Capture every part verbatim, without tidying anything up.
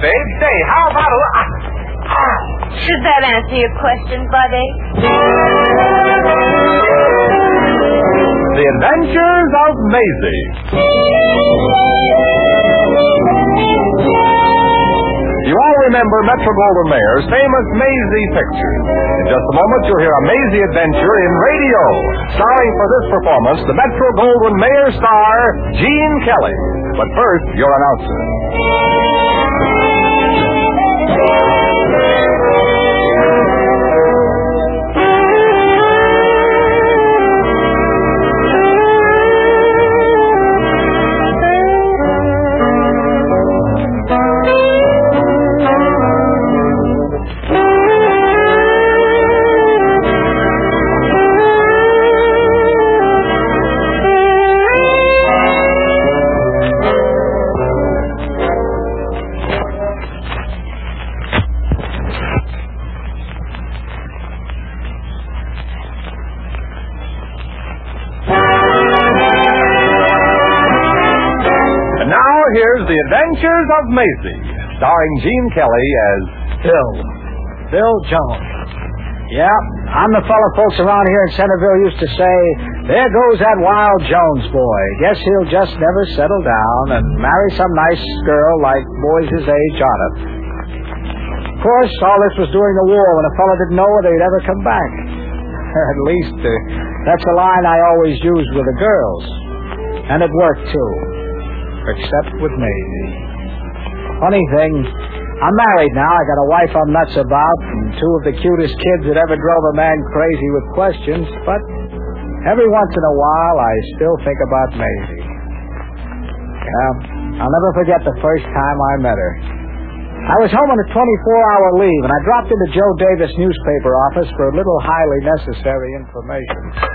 babe. Say, how about a... Ah, ah. Should that answer your question, Buddy? The Adventures of Maisie. You all remember Metro-Goldwyn-Mayer's famous Maisie pictures. In just a moment, you'll hear a Maisie adventure in radio. Starring for this performance, the Metro-Goldwyn-Mayer star, Gene Kelly. But first, your announcer. Here's The Adventures of Maisie, starring Gene Kelly as Bill. Bill Jones. Yeah, I'm the fellow folks around here in Centerville used to say, there goes that wild Jones boy. Guess he'll just never settle down and marry some nice girl like boys his age ought to. Of course, all this was during the war when a fellow didn't know whether he'd ever come back. At least, uh, that's a line I always used with the girls. And it worked, too. Except with Maisie. Funny thing, I'm married now. I got a wife I'm nuts about and two of the cutest kids that ever drove a man crazy with questions. But every once in a while, I still think about Maisie. Yeah, I'll never forget the first time I met her. I was home on a twenty-four hour leave, and I dropped into Joe Davis' newspaper office for a little highly necessary information.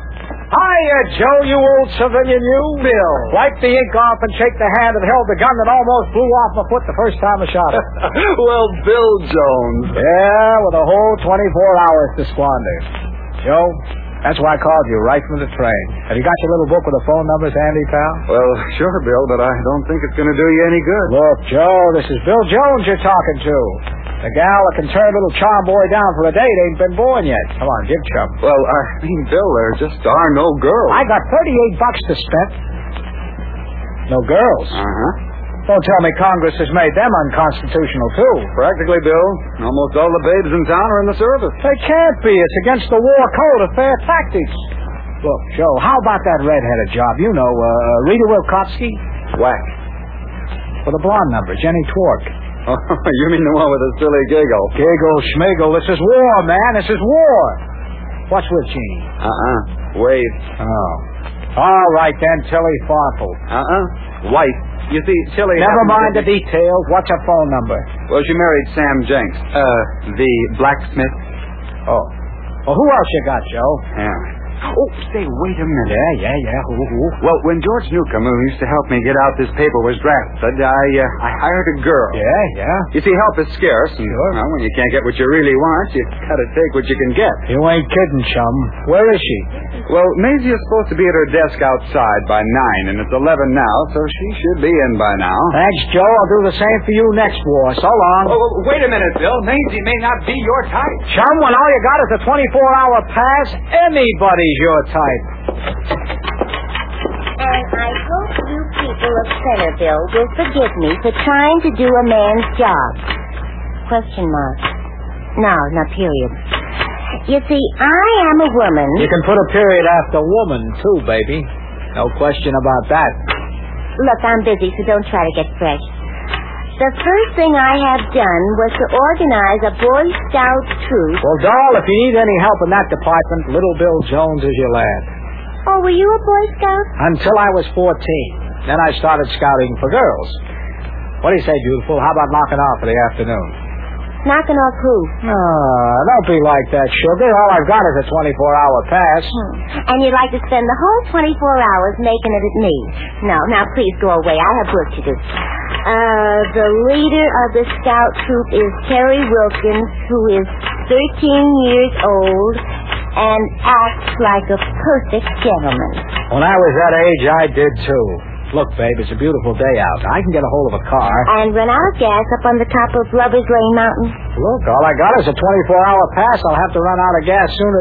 Hiya, Joe, you old civilian, you. Bill. Wipe the ink off and shake the hand that held the gun that almost blew off my foot the first time I shot it. Well, Bill Jones. Yeah, with a whole twenty-four hours to squander. Joe, that's why I called you right from the train. Have you got your little book with the phone numbers handy, pal? Well, sure, Bill, but I don't think it's going to do you any good. Look, Joe, this is Bill Jones you're talking to. The gal that can turn little charm boy down for a date ain't been born yet. Come on, give chum. Well, I mean, Bill, there just are no girls. I got thirty-eight bucks to spend. No girls? Uh-huh. Don't tell me Congress has made them unconstitutional, too. Practically, Bill. Almost all the babes in town are in the service. They can't be. It's against the war code of fair tactics. Look, Joe, how about that red-headed job? You know, uh, Rita Wilkowski? Whack. For the blonde number, Jenny Twark. Oh, you mean the one with the silly giggle? Giggle, schmiggle. This is war, man. This is war. What's with Jeannie? Uh-uh. Wait. Oh. All right, then, Tilly Farkle. Uh-uh. White. You see, Tilly... Never mind the details. What's her phone number? Well, she married Sam Jenks. Uh, the blacksmith. Oh. Well, who else you got, Joe? Yeah. Oh, say, wait a minute. Yeah, yeah, yeah. Who, who? Well, when George Newcomb, who used to help me get out this paper, was drafted, I uh, I hired a girl. Yeah, yeah. You see, help is scarce. And, sure. Well, when you can't get what you really want, you gotta take what you can get. You ain't kidding, chum. Where is she? Well, Maisie is supposed to be at her desk outside by nine, and it's eleven now, so she should be in by now. Thanks, Joe. I'll do the same for you next war. So long. Oh, wait a minute, Bill. Maisie may not be your type. Chum, when all you got is a twenty-four hour pass, anybody's your type. And I hope you people of Centerville will forgive me for trying to do a man's job. Question mark. No, not period. You see, I am a woman. You can put a period after woman, too, baby. No question about that. Look, I'm busy, so don't try to get fresh. The first thing I have done was to organize a Boy Scout troop. Well, doll, if you need any help in that department, little Bill Jones is your lad. Oh, were you a Boy Scout? Until I was fourteen. Then I started scouting for girls. What do you say, beautiful? How about knocking off for the afternoon? Knocking off who? Ah, don't be like that, sugar. All I've got is a twenty-four hour pass. Hmm. And you'd like to spend the whole twenty-four hours making it at me. No, now please go away. I have work to do. Uh, the leader of the scout troop is Terry Wilkins, who is thirteen years old and acts like a perfect gentleman. When I was that age, I did, too. Look, babe, it's a beautiful day out. I can get a hold of a car. And run out of gas up on the top of Lover's Lane Mountain. Look, all I got is a twenty-four hour pass. I'll have to run out of gas sooner.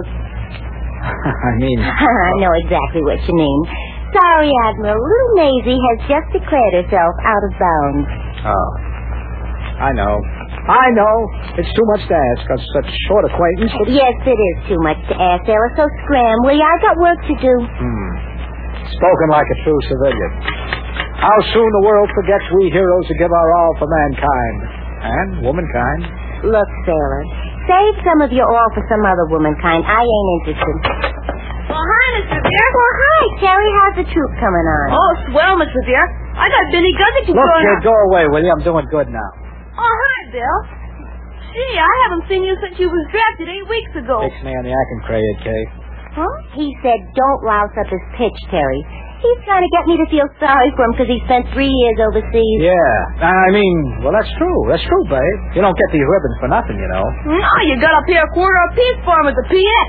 I mean... I know exactly what you mean. Sorry, Admiral. Little Maisie has just declared herself out of bounds. Oh. I know. I know. It's too much to ask on such short acquaintance. But... Yes, it is too much to ask, Ella. So scram, will you? I got work to do. Hmm. Spoken like a true civilian. How soon the world forgets we heroes who give our all for mankind. And womankind. Look, sailor, save some of your all for some other womankind. I ain't interested. Well, hi, Mister Dear. Well, hi, Terry. How's the troop coming on? Oh, swell, Mister Dear. I got Benny Guzzington Look, going kid, on. go away, will you? I'm doing good now. Oh, hi, Bill. Gee, I haven't seen you since you was drafted eight weeks ago. Fix me on the acting credit, Kate. Huh? He said, don't louse up his pitch, Terry. He's trying to get me to feel sorry for him because he spent three years overseas. Yeah. I mean, well, that's true. That's true, babe. You don't get these ribbons for nothing, you know. No, you got up here a quarter apiece for him at the P X.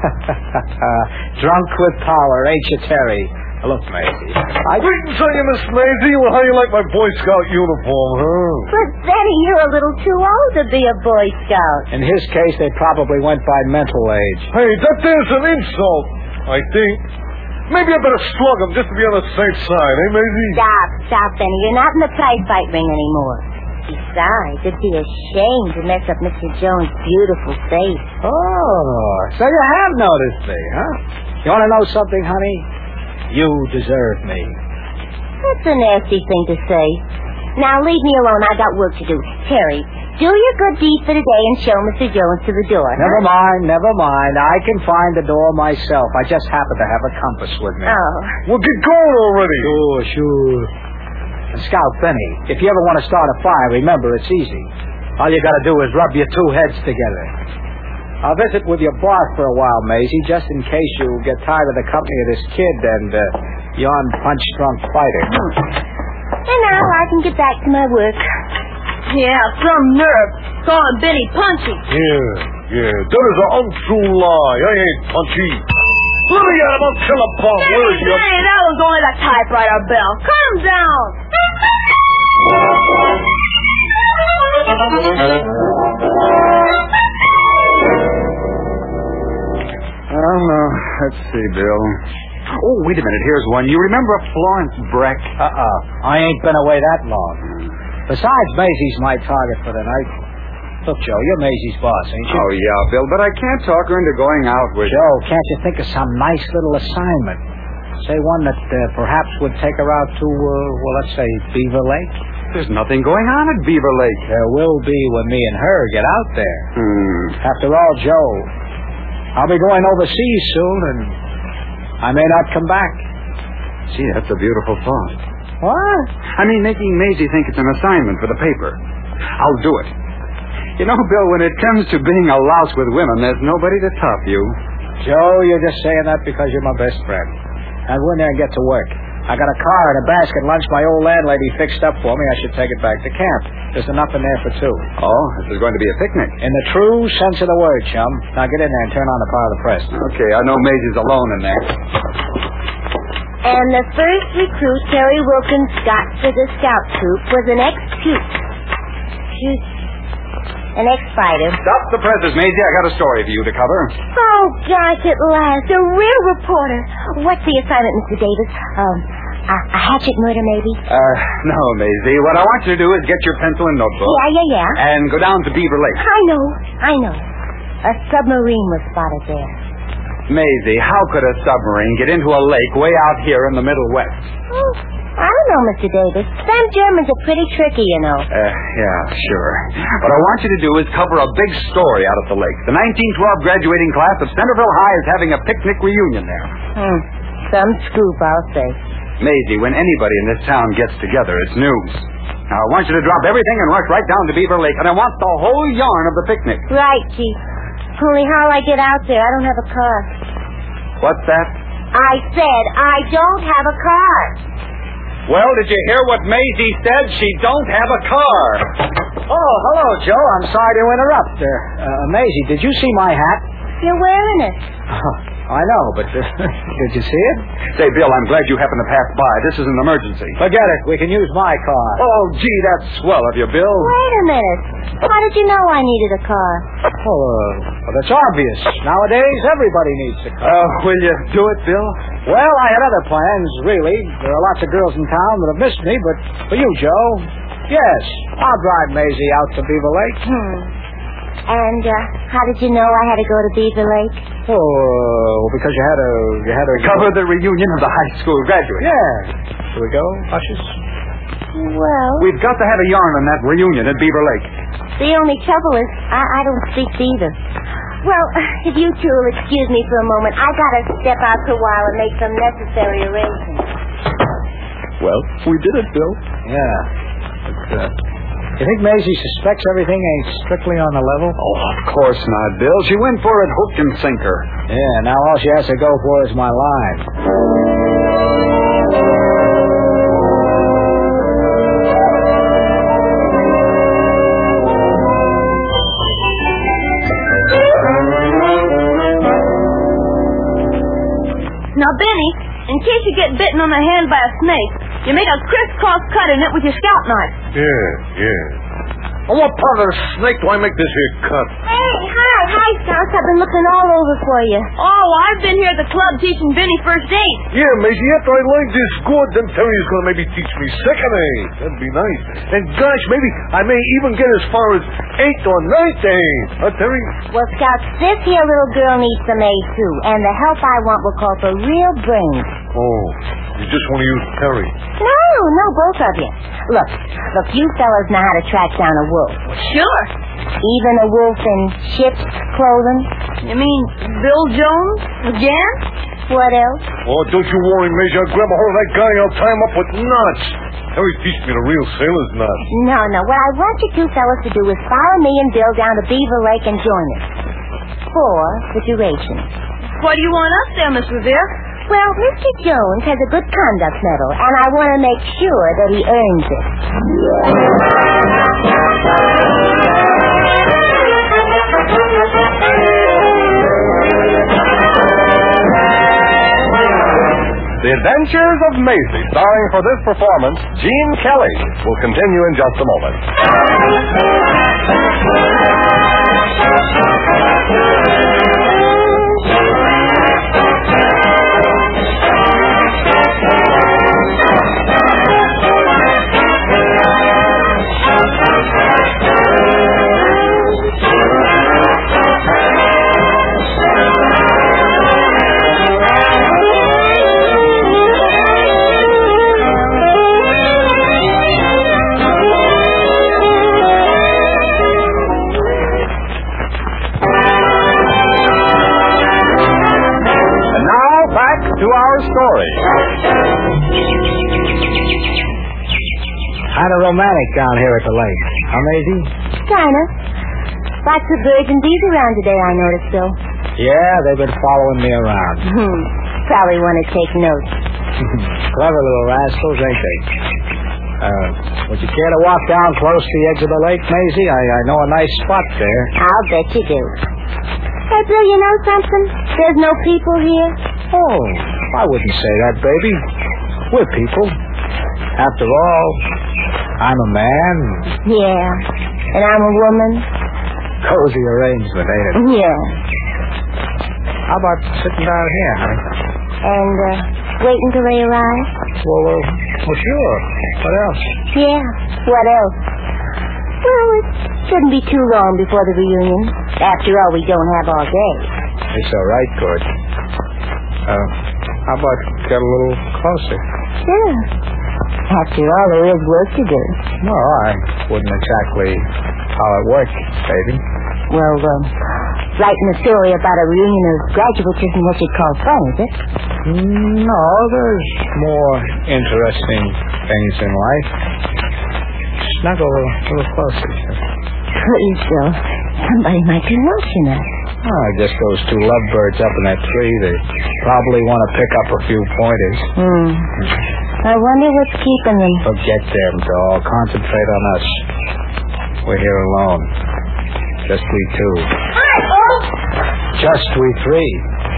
Drunk with power, ain't you, Terry? Look, Maisie. I... Wait and tell you, Miss Maisie, well, how you like my Boy Scout uniform, huh? But, Benny, you're a little too old to be a Boy Scout. In his case, they probably went by mental age. Hey, that is an insult, I think. Maybe I better slug him just to be on the safe side, eh, Maisie? Stop, stop, Benny. You're not in the prize fight ring anymore. Besides, it'd be a shame to mess up Mister Jones' beautiful face. Oh, so you have noticed me, huh? You want to know something, honey? You deserve me. That's a nasty thing to say. Now, leave me alone. I got work to do. Terry, do your good deed for today and show Mister Jones to the door. Never huh? mind, never mind. I can find the door myself. I just happen to have a compass with me. Oh. Well, get going already. Sure, sure. And Scout Benny, if you ever want to start a fire, remember, it's easy. All you got to do is rub your two heads together. I'll visit with your boss for a while, Maisie, just in case you get tired of the company of this kid and uh, yon punch-drunk fighter. And now I can get back to my work. Yeah, some nerve. Calling Benny punchy. Yeah, yeah, that is an untrue lie. I ain't punchy. Let me at him, I'll kill a bomb. Where is you? Hey, that was only the typewriter bell. Calm down. Well, uh, let's see, Bill. Oh, wait a minute. Here's one. You remember Florence Breck? Uh-uh. I ain't been away that long. Besides, Maisie's my target for the night. Look, Joe, you're Maisie's boss, ain't you? Oh, yeah, Bill, but I can't talk her into going out with... Joe, can't you think of some nice little assignment? Say one that uh, perhaps would take her out to, uh, well, let's say, Beaver Lake? There's nothing going on at Beaver Lake. There will be when me and her get out there. Hmm. After all, Joe, I'll be going overseas soon, and I may not come back. Gee, that's a beautiful thought. What? I mean, making Maisie think it's an assignment for the paper. I'll do it. You know, Bill, when it comes to being a louse with women, there's nobody to top you. Joe, you're just saying that because you're my best friend. Now go in there and get to work. I got a car and a basket lunch my old landlady fixed up for me. I should take it back to camp. There's enough in there for two. Oh, this is going to be a picnic. In the true sense of the word, chum. Now get in there and turn on the power of the press. Okay, I know Maisie's alone in there. And the first recruit Terry Wilkins got for the scout troop was an ex-puke. An ex-fighter. Stop the presses, Maisie. I got a story for you to cover. Oh, gosh, at last. A real reporter. What's the assignment, Mister Davis? Um, a, a hatchet murder, maybe? Uh, no, Maisie. What I want you to do is get your pencil and notebook. Yeah, yeah, yeah. And go down to Beaver Lake. I know, I know. A submarine was spotted there. Maisie, how could a submarine get into a lake way out here in the Middle West? Oh, I don't know, Mister Davis. Them Germans are pretty tricky, you know. Uh, yeah, sure. What I want you to do is cover a big story out at the lake. The nineteen twelve graduating class of Centerville High is having a picnic reunion there. Hmm. Some scoop, I'll say. Maisie, when anybody in this town gets together, it's news. Now, I want you to drop everything and rush right down to Beaver Lake, and I want the whole yarn of the picnic. Right, Chief. Only how'll I get out there? I don't have a car. What's that? I said I don't have a car. Well, did you hear what Maisie said? She don't have a car. Oh, hello, Joe. I'm sorry to interrupt. Uh, uh, Maisie, did you see my hat? You're wearing it. Oh, I know, but uh, did you see it? Say, Bill, I'm glad you happened to pass by. This is an emergency. Forget it. We can use my car. Oh, gee, that's swell of you, Bill. Wait a minute. How did you know I needed a car? Oh, uh, well, that's obvious. Nowadays, everybody needs a car. Uh, will you do it, Bill? Well, I had other plans, really. There are lots of girls in town that have missed me, but for you, Joe, yes, I'll drive Maisie out to Beaver Lake. Hmm. And uh, how did you know I had to go to Beaver Lake? Oh, uh, because you had to, you had to Cover the reunion of the high school graduates. Yeah. Shall we go, Hushes? Well, We've got to have a yarn on that reunion at Beaver Lake. the only trouble is I, I don't speak either. Well, if you two will excuse me for a moment, I gotta step out for a while and make some necessary arrangements. Well, we did it, Bill. Yeah. But, uh, you think Maisie suspects everything ain't strictly on the level? Oh, of course not, Bill. She went for it hook and sinker. Yeah, now all she has to go for is my line. Now, Benny, in case you get bitten on the hand by a snake, you make a crisscross cut in it with your scout knife. Yeah, yeah. On what part of the snake do I make this here cut? Hey, hi, hi, Scouts. I've been looking all over for you. Oh, I've been here at the club teaching Benny first aid. Yeah, Maisie, after I learn this good, then Terry's going to maybe teach me second aid. That'd be nice. And gosh, maybe I may even get as far as eighth or ninth aid. Huh, Terry? Well, Scouts, this here little girl needs some aid, too. And the help I want will call for real brains. Oh, you just want to use Terry. No, no, both of you. Look, look, you fellas know how to track down a wolf. Sure. Even a wolf in ship's clothing. You mean Bill Jones again? What else? Oh, don't you worry, Maisie. I'll grab a hold of that guy and I'll tie him up with knots. Terry teach me the real sailor's knot. No, no. What I want you two fellas to do is follow me and Bill down to Beaver Lake and join us. For the duration. What do you want us there, Miss Revere? Well, Mister Jones has a good conduct medal, and I want to make sure that he earns it. The Adventures of Maisie, starring for this performance, Gene Kelly, will continue in just a moment. To our story. Kind of romantic down here at the lake. Huh, Maisie? Kinda. Lots of birds and bees around today, I noticed, Bill. Yeah, they've been following me around. Hmm. Probably want to take notes. Clever little rascals, ain't they? Uh, would you care to walk down close to the edge of the lake, Maisie? I, I know a nice spot there. I'll bet you do. Hey, Bill, you know something? There's no people here. Oh, I wouldn't say that, baby. We're people. After all, I'm a man. Yeah. And I'm a woman. Cozy arrangement, ain't it? Yeah. How about sitting down here, honey? And, uh, waiting till they arrive? Well, uh, well, sure. What else? Yeah. What else? Well, it shouldn't be too long before the reunion. After all, we don't have all day. It's all right, Gord. Uh, how about get a little closer? Sure. After all, there is work to do. No, I wouldn't exactly call it work, baby. Well, um, writing a story about a reunion of graduates isn't what you call fun, is it? No, there's more interesting things in life. Snuggle a little closer. Please, Bill. Somebody might be watching us. Oh, I guess those two lovebirds up in that tree, they probably want to pick up a few pointers. Hmm. I wonder what's keeping them. Forget them, doll. Concentrate on us. We're here alone. Just we two. Hi, Bill. Just we three.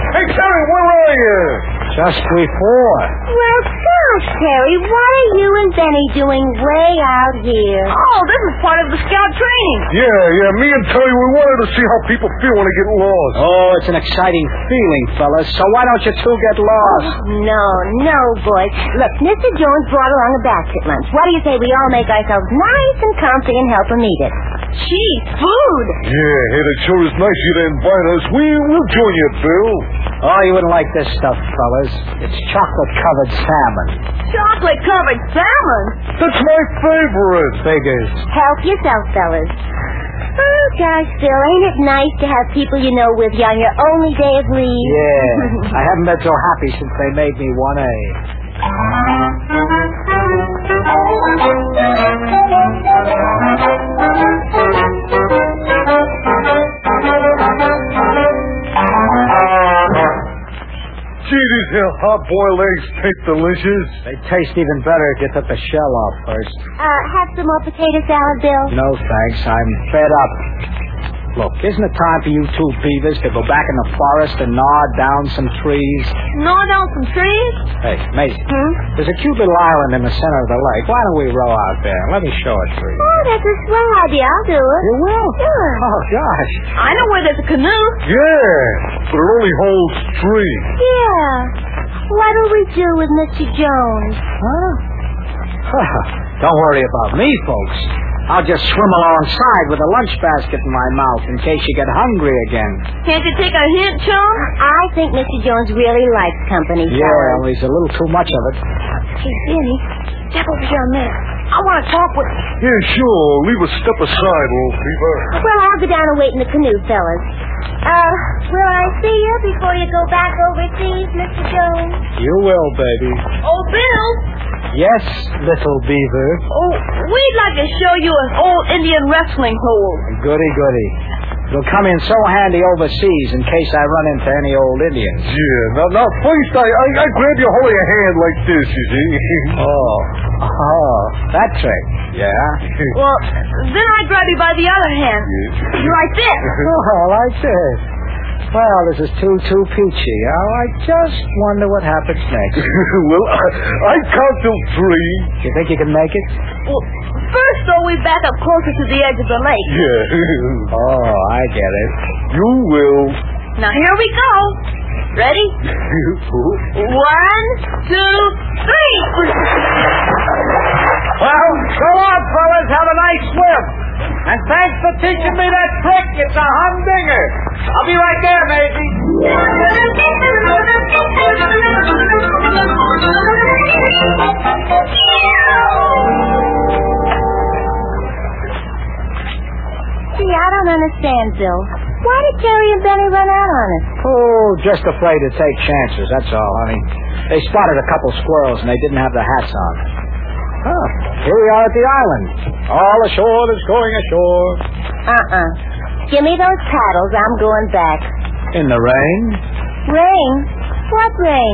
Hey, Terry, where are you? Just before. Well, gosh, Terry, what are you and Benny doing way out here? Oh, this is part of the scout training. Yeah, yeah, me and Terry, we wanted to see how people feel when they get lost. Oh, it's an exciting feeling, fellas. So why don't you two get lost? No, no, boys. Look, Mister Jones brought along a basket lunch. What do you say we all make ourselves nice and comfy and help him eat it? Gee, food. Yeah, hey, that sure is nice of you to invite us. We, we'll join you, Bill. Oh, you wouldn't like this stuff, fellas. It's chocolate-covered salmon. Chocolate-covered salmon? That's my favorite. Figures. Help yourself, fellas. Oh, gosh, Bill, ain't it nice to have people you know with you on your only day of leave? Yeah. I haven't been so happy since they made me one A. Gee, these here hard-boiled eggs taste delicious. They taste even better if you took the shell off first. Uh, have some more potato salad, Bill? No, thanks. I'm fed up. Look, isn't it time for you two beavers to go back in the forest and gnaw down some trees? Gnaw down some trees? Hey, Maisie. Hmm? There's a cute little island in the center of the lake. Why don't we row out there? Let me show it to you. Oh, that's a swell idea. I'll do it. You will? Sure. Oh, gosh. I know where there's a canoe. Yeah, but it only holds three. Yeah. What'll we do with Mister Jones? Huh? Don't worry about me, folks. I'll just swim alongside with a lunch basket in my mouth in case you get hungry again. Can't you take a hint, chum? I think Mister Jones really likes company, Yeah, fellas. well, he's a little too much of it. Hey, Benny, step over here a minute. I want to talk with... Yeah, sure. Leave a step aside, old beaver. Well, I'll go down and wait in the canoe, fellas. Uh, will I see you before you go back overseas, Mister Jones? You will, baby. Oh, Bill. Yes, little beaver. Oh, we'd like to show you an old Indian wrestling hold. Goody, goody. It'll come in so handy overseas in case I run into any old Indians. Yeah, now, now first I, I, I grab you holding your hand like this, you see. Oh, oh, that trick. Yeah. Well, then I grab you by the other hand. Yes. You like this. Oh, like this. Well, this is too, too peachy. Oh, I just wonder what happens next. Well, I, I count till three. You think you can make it? Well, first, though, we back up closer to the edge of the lake. Yeah. Oh, I get it. You will. Now, here we go. Ready? One, two, three. Well, go on, fellas. Have a nice swim. And thanks for teaching me that trick. It's a humdinger. I'll be right there, Maisie. Gee, I don't understand, Bill. Why did Terry and Benny run out on us? Oh, just afraid to take chances, that's all, honey. They spotted a couple squirrels and they didn't have their hats on. Oh, here we are at the island. All ashore that's going ashore. Uh-uh. Give me those paddles. I'm going back. In the rain? Rain? What rain?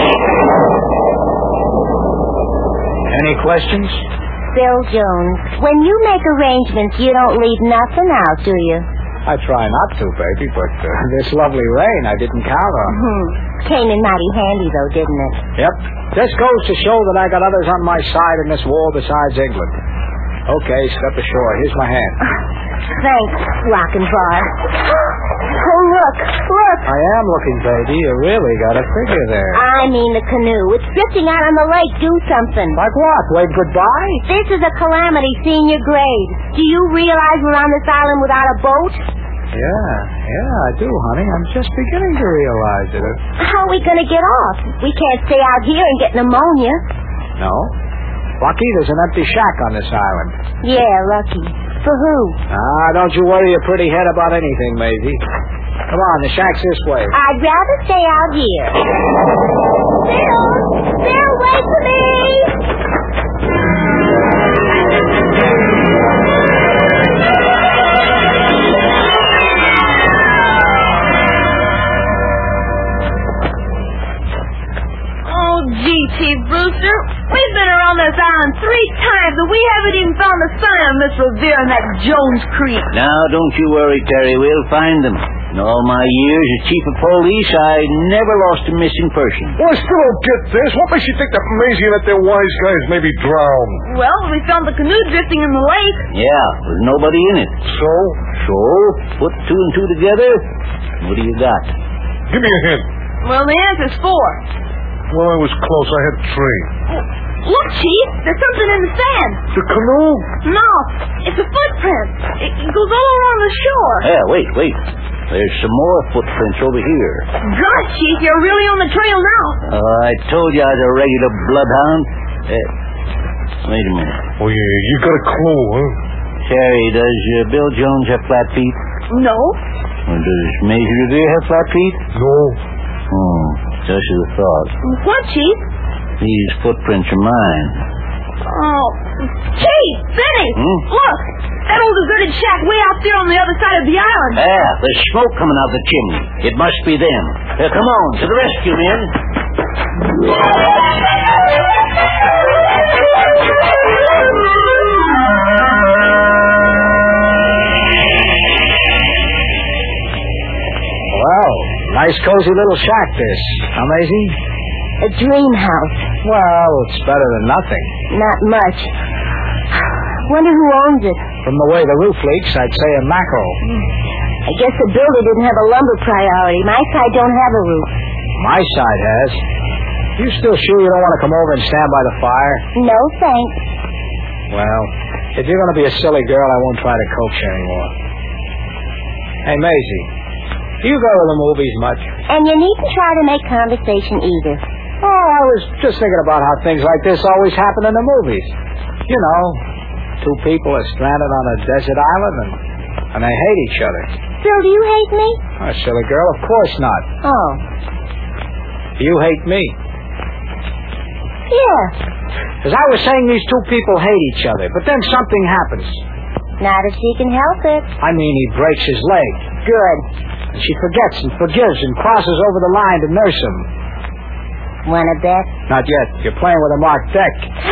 Any questions? Bill Jones, when you make arrangements, you don't leave nothing out, do you? I try not to, baby, but uh, this lovely rain I didn't count on. Hmm. Came in mighty handy, though, didn't it? Yep. This goes to show that I got others on my side in this war besides England. Okay, step ashore. Here's my hand. Thanks, Lochinvar. Oh, look, look. I am looking, baby. You really got a figure there. I mean the canoe. It's drifting out on the lake. Do something. Like what? Wave goodbye? This is a calamity, senior grade. Do you realize we're on this island without a boat? Yeah, yeah, I do, honey. I'm just beginning to realize it. How are we going to get off? We can't stay out here and get pneumonia. No. Lucky there's an empty shack on this island. Yeah, lucky. For who? Ah, don't you worry your pretty head about anything, Maisie. Come on, the shack's this way. I'd rather stay out here. Bill! Bill, wait for me! Oh, gee, Chief Brewster. We've been around this island three times, and we haven't even found the sign of Miss Revere in that Jones Creek. Now, don't you worry, Terry. We'll find them. In all my years as chief of police, I never lost a missing person. Well, I still don't get this. What makes you think that Maisie and that their wise guys may be drowned? Well, we found the canoe drifting in the lake. Yeah, with nobody in it. So? So, put two and two together. What do you got? Give me a hint. Well, the answer's four. Well, I was close. I had three. Look, Chief, there's something in the sand. The canoe? No, it's a footprint. It it goes all along the shore. Yeah, wait, wait. There's some more footprints over here. Gosh, Chief, you're really on the trail now. Uh, I told you I was a regular bloodhound. Uh, wait a minute. Oh, yeah, you got a clue, huh? Terry, does uh, Bill Jones have flat feet? No. Well, does Maisie Revere have flat feet? No. Hmm, just as I thought. What, Chief? These footprints are mine. Oh, Chief, Benny, Hmm? look, that old deserted shack way out there on the other side of the island. Ah, there's smoke coming out the chimney. It must be them. Here, come on, to the rescue, men. Well, nice cozy little shack this. Huh, Maisie? A dream house. Well, it's better than nothing. Not much. Wonder who owns it. From the way the roof leaks, I'd say a mackerel. I guess the builder didn't have a lumber priority. My side don't have a roof. My side has. You still sure you don't want to come over and stand by the fire? No, thanks. Well, if you're going to be a silly girl, I won't try to coax you anymore. Hey, Maisie, do you go to the movies much? And you needn't try to make conversation either. Oh, I was just thinking about how things like this always happen in the movies. You know, two people are stranded on a desert island and, and they hate each other. Phil, do you hate me? Oh, silly girl, of course not. Oh. You hate me. Yeah. As I was saying, these two people hate each other, but then something happens. Not if she can help it. I mean, he breaks his leg. Good. And she forgets and forgives and crosses over the line to nurse him. Wanna bet? Not yet. You're playing with a marked deck.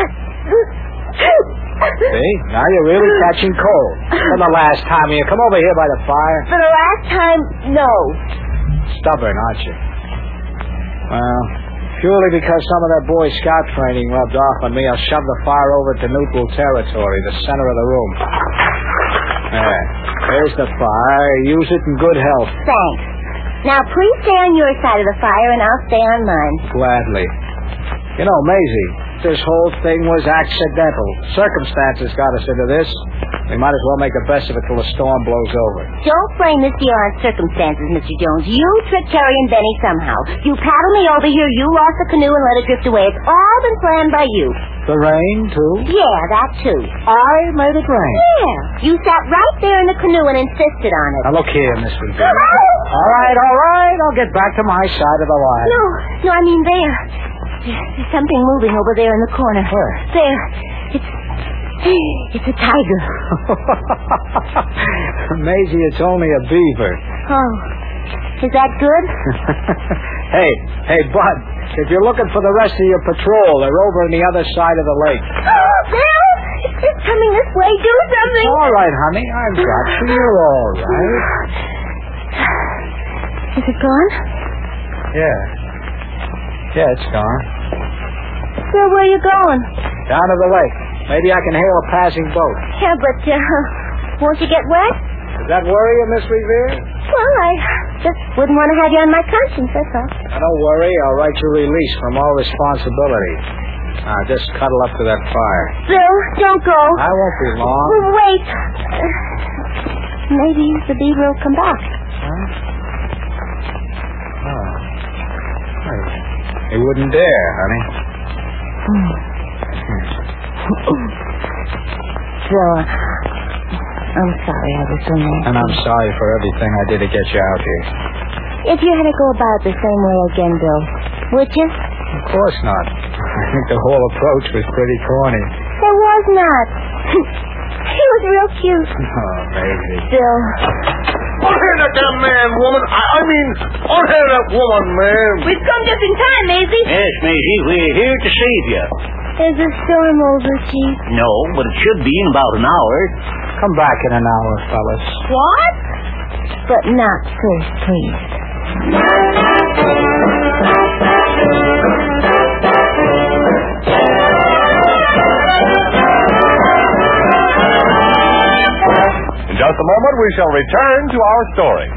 See? Now you're really catching cold. For the last time, you come over here by the fire. For the last time, no. Stubborn, aren't you? Well, purely because some of that Boy Scout training rubbed off on me, I'll shove the fire over to neutral territory, the center of the room. There. There's the fire. Use it in good health. Thanks. Now, please stay on your side of the fire, and I'll stay on mine. Gladly. You know, Maisie, this whole thing was accidental. Circumstances got us into this. We might as well make the best of it till the storm blows over. Don't blame this year on circumstances, Mister Jones. You tricked Terry and Benny somehow. You paddled me over here, you lost the canoe and let it drift away. It's all been planned by you. The rain, too? Yeah, that too. I made it rain. Yeah. You sat right there in the canoe and insisted on it. Now, look here, Miss Revere. All right, all right. I'll get back to my side of the line. No, no, I mean there. There's something moving over there in the corner. Where? There. It's... It's a tiger. Maisie, it's only a beaver. Oh. Is that good? Hey, hey, Bud, if you're looking for the rest of your patrol, they're over on the other side of the lake. Oh, Bill! It's coming this way. Do something. All right, honey. I've got you. You're all right. Is it gone? Yeah. Yeah, it's gone. Bill, where are you going? Down to the lake. Maybe I can hail a passing boat. Yeah, but, uh, won't you get wet? Does that worry you, Miss Revere? Well, I just wouldn't want to have you on my conscience, that's all. Now, don't worry. I'll write you release from all responsibility. Now, just cuddle up to that fire. Bill, don't go. I won't be long. Well, wait. Uh, maybe the beaver will come back. Huh? Oh. Hey. He wouldn't dare, honey. Hmm. Bill, I'm sorry I was so nasty. And I'm sorry for everything I did to get you out here. If you had to go about it the same way again, Bill, would you? Of course not. I think the whole approach was pretty corny. It was not. He was real cute. Oh, Maisie. Bill. Unhand that damn man, woman. I, I mean, unhand that woman, man. We've come just in time, Maisie. Yes, Maisie, we're here to save you. Is the storm over, Chief? No, but it should be in about an hour. Come back in an hour, fellas. What? but not first, please. In just a moment, we shall return to our story.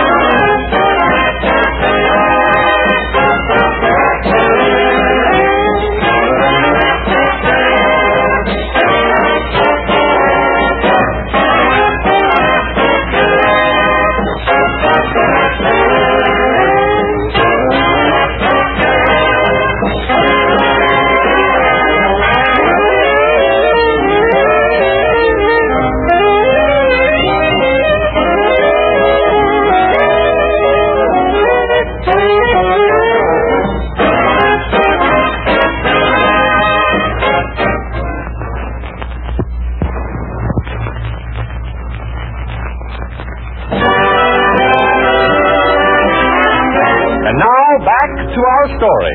To our story.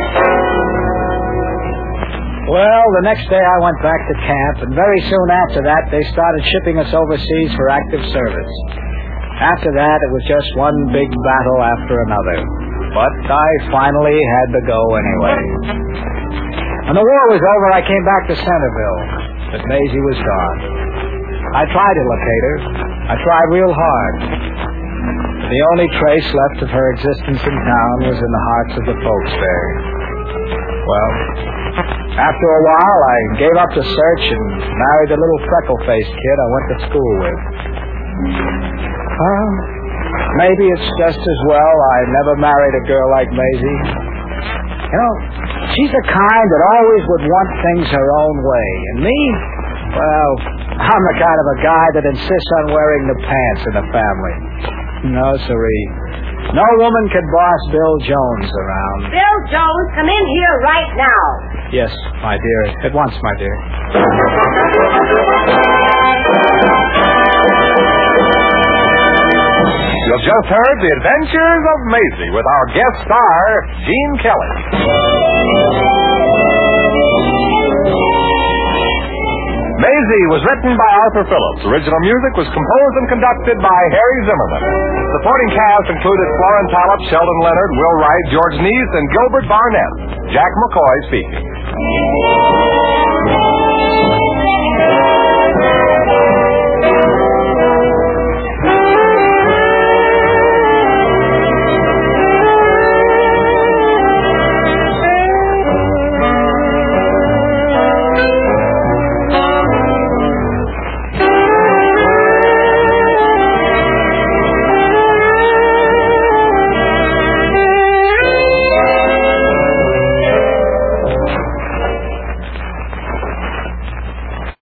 Well, the next day I went back to camp, and very soon after that, they started shipping us overseas for active service. After that, it was just one big battle after another. But I finally had to go anyway. When the war was over, I came back to Centerville, but Maisie was gone. I tried to locate her. I tried real hard. The only trace left of her existence in town was in the hearts of the folks there. Well, after a while, I gave up the search and married a little freckle-faced kid I went to school with. Well, maybe it's just as well I never married a girl like Maisie. You know, she's the kind that always would want things her own way. And me, well, I'm the kind of a guy that insists on wearing the pants in the family. No, sirree. No woman can boss Bill Jones around. Bill Jones, come in here right now. Yes, my dear. At once, my dear. You've just heard The Adventures of Maisie with our guest star, Gene Kelly. Maisie was written by Arthur Phillips. Original music was composed and conducted by Harry Zimmerman. Supporting cast included Florence Hallett, Sheldon Leonard, Will Wright, George Neese, and Gilbert Barnett. Jack McCoy speaking.